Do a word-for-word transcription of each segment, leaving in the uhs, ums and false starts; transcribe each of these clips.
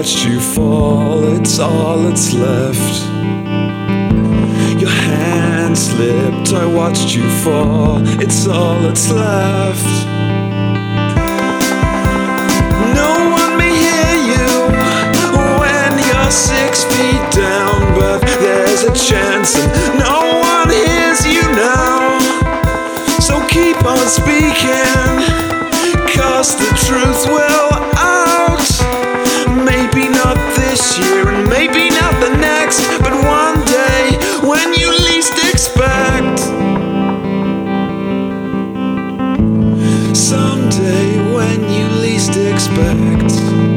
watched you fall, it's all that's left. Your hand slipped, I watched you fall, it's all that's left. No one may hear you when you're six feet down, but there's a chance and no one hears you now. So keep on speaking, 'cause the truth will out. Maybe not this year and maybe not the next, but one day when you least expect. Someday when you least expect.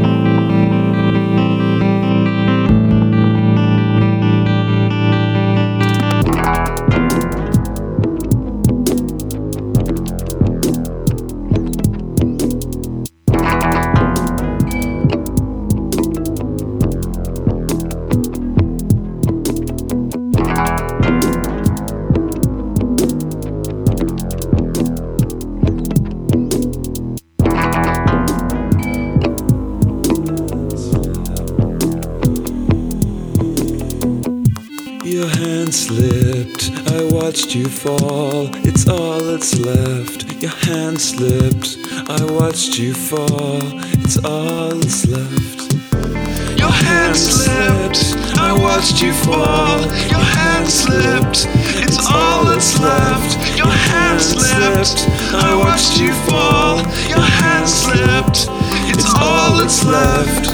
Your hand slipped, I watched you fall, it's all that's left. Your hand slipped, I watched you fall, it's all that's left. Your hand slipped, I watched you fall, your hand slipped, it's all that's left. Your hand slipped, I watched you fall, your hand slipped, it's all that's left.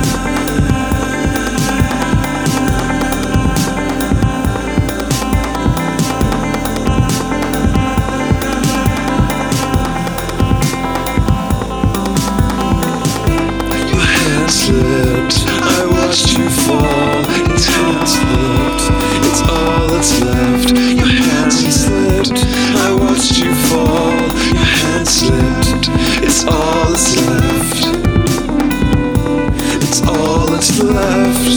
Slipped, I watched you fall, it's hand slipped, it's all that's left. Your hand slipped, I watched you fall, your hand slipped, it's all that's left. It's all that's left.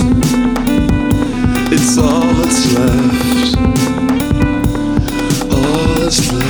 It's all that's left. All that's left.